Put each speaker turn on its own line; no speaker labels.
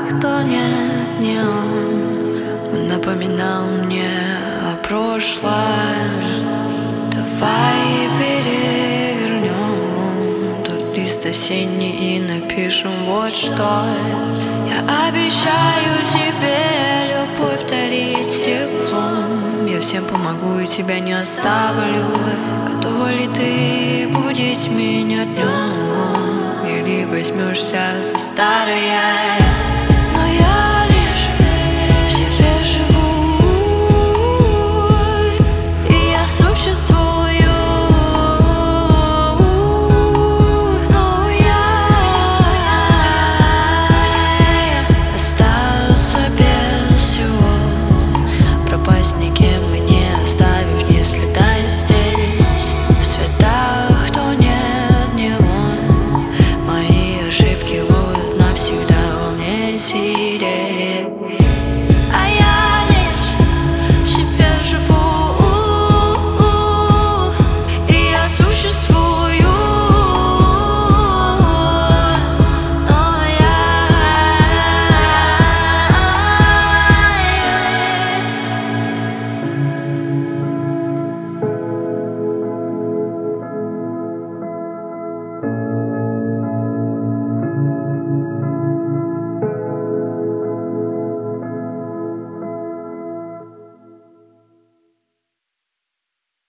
тонет неон. Он напоминал мне о прошлом. Давай перевернем тот лист осенний и напишем вот что. Я обещаю тебе любовь дарить теплом. Я всем помогу и тебя не оставлю. Готова ли ты будить меня днем? Или возьмешься за старое?